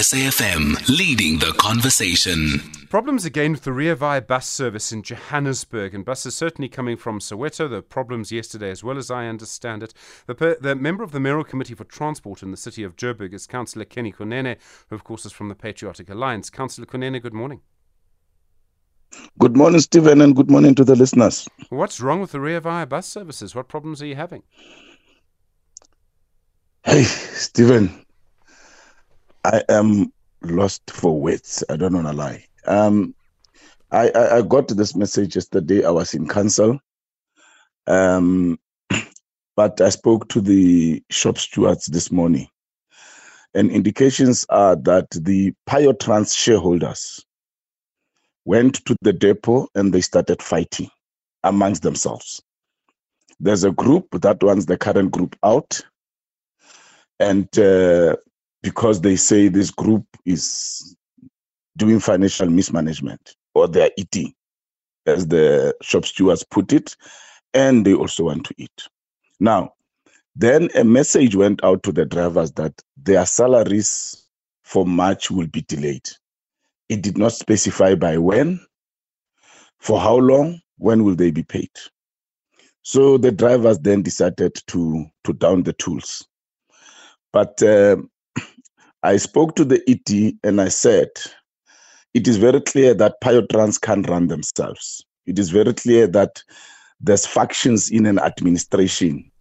SAFM, leading the conversation. Problems again with the Rea Vaya bus service in Johannesburg, and buses certainly coming from Soweto. There were problems yesterday as well, as I understand it. The member of the Mayoral Committee for Transport in the city of Joburg is Councillor Kenny Kunene, who of course is from the Patriotic Alliance. Councillor Kunene, good morning. Good morning, Stephen, and good morning to the listeners. What's wrong with the Rea Vaya bus services? What problems are you having? Hey, Stephen, I am lost for words. I don't want to lie. I got this message yesterday. I was in council, but I spoke to the shop stewards this morning, and indications are that the Piotrans shareholders went to the depot and they started fighting amongst themselves. There's a group that wants the current group out, and because they say this group is doing financial mismanagement, or they're eating, as the shop stewards put it, and they also want to eat. Now, then a message went out to the drivers that their salaries for March will be delayed. It did not specify by when, for how long, when will they be paid. So the drivers then decided to down the tools. But I spoke to the ET and I said, it is very clear that Piotrans can't run themselves. It is very clear that there's factions in an administration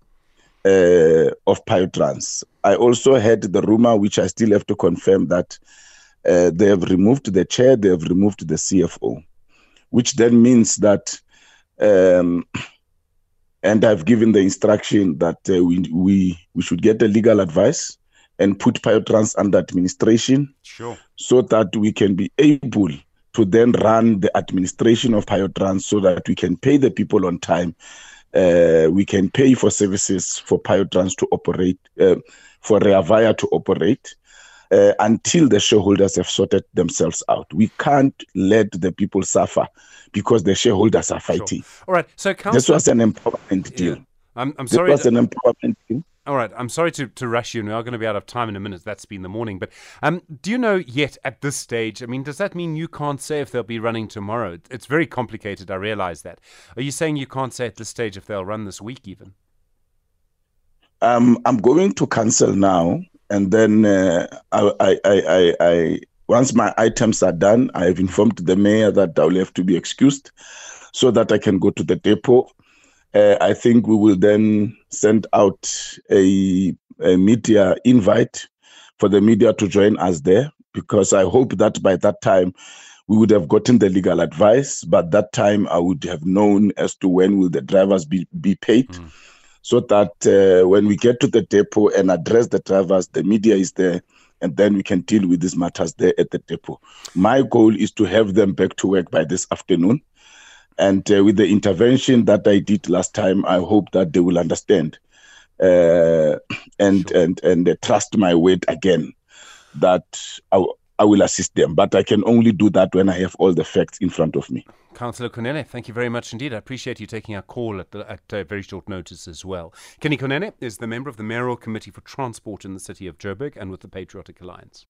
of Piotrans. I also heard the rumor, which I still have to confirm, that they have removed the chair, they have removed the CFO, which then means that, and I've given the instruction that we should get a legal advice and put Piotrans under administration, Sure, so that we can be able to then run the administration of Piotrans, so that we can pay the people on time. We can pay for services for Piotrans to operate, for Rea Vaya to operate, until the shareholders have sorted themselves out. We can't let the people suffer because the shareholders are fighting. sure. All right, so This Councillor, was an empowerment deal. I'm This sorry. was an empowerment deal. All right, I'm sorry to rush you, and we are going to be out of time in a minute. That's been the morning. But do you know yet at this stage, I mean, does that mean you can't say if they'll be running tomorrow? It's very complicated, I realize that. Are you saying you can't say at this stage if they'll run this week even? I'm going to cancel now, and then I once my items are done, I have informed the mayor that I will have to be excused so that I can go to the depot. I think we will then send out a media invite for the media to join us there, because I hope that by that time we would have gotten the legal advice. But that time I would have known as to when will the drivers be paid, so that when we get to the depot and address the drivers, the media is there, and then we can deal with these matters there at the depot. My goal is to have them back to work by this afternoon. And with the intervention that I did last time, I hope that they will understand and trust my word again, that I will assist them. But I can only do that when I have all the facts in front of me. Councillor Kunene, thank you very much indeed. I appreciate you taking our call at very short notice as well. Kenny Kunene is the member of the Mayoral Committee for Transport in the city of Joburg and with the Patriotic Alliance.